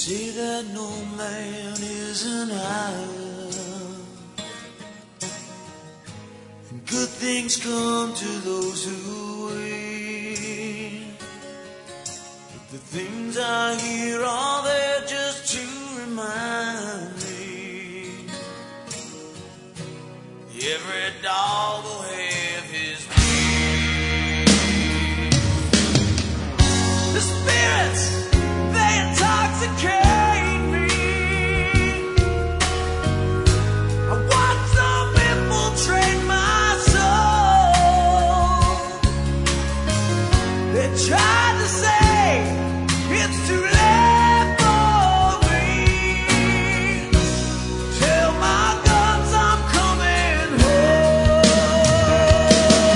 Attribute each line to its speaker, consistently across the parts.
Speaker 1: say that no man is an island, and good things come to those who wait. But the things I hear are there just to remind me every dog will have his day. The spirits, they intoxicate me. I watch them infiltrate my soul. They tried to say it's too late for me. Tell my guns I'm coming home.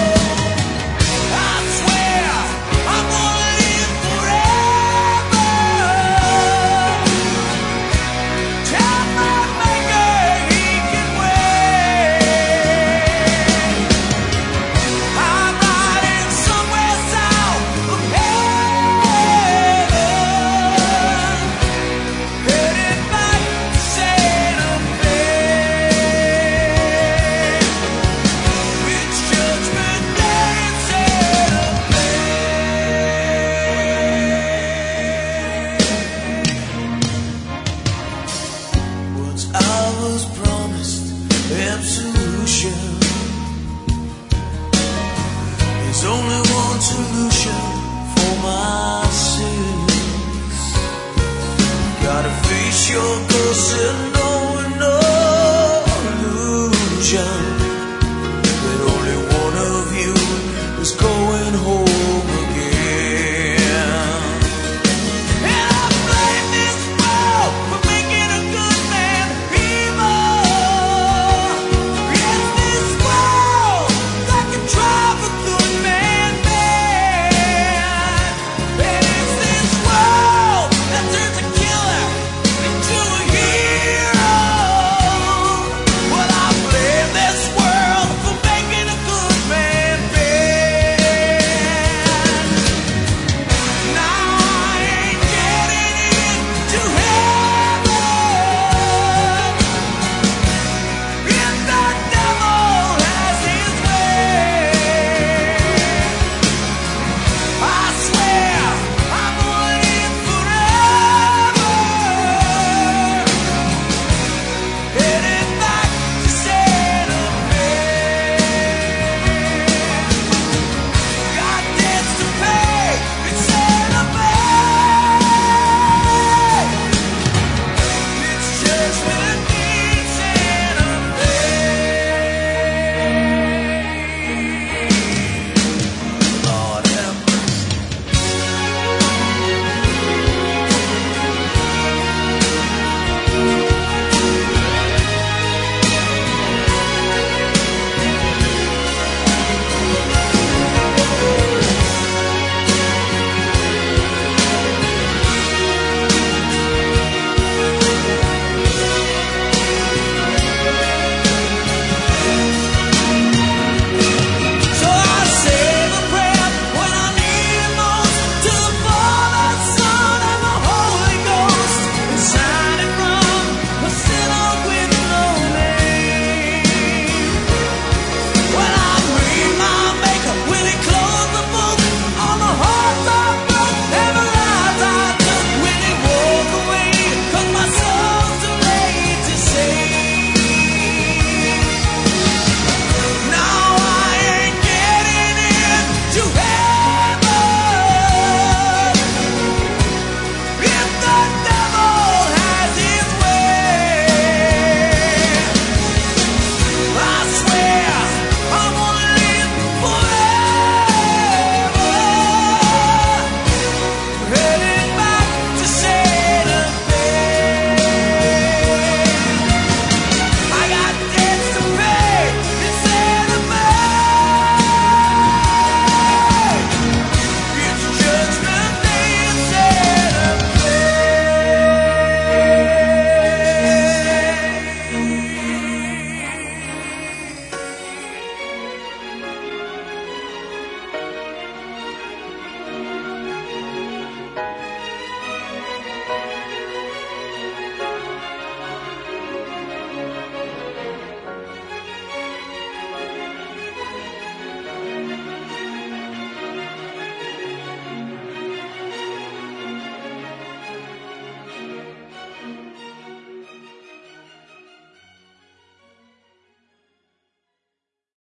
Speaker 1: I swear I'm gonna live forever. Tell my maker he can wait. I'm riding somewhere south of heaven, headed back to Santa Fe. It's Judgment Day in Santa Fe. Once I was promised absolution. There's only one solution for my sins. Gotta face your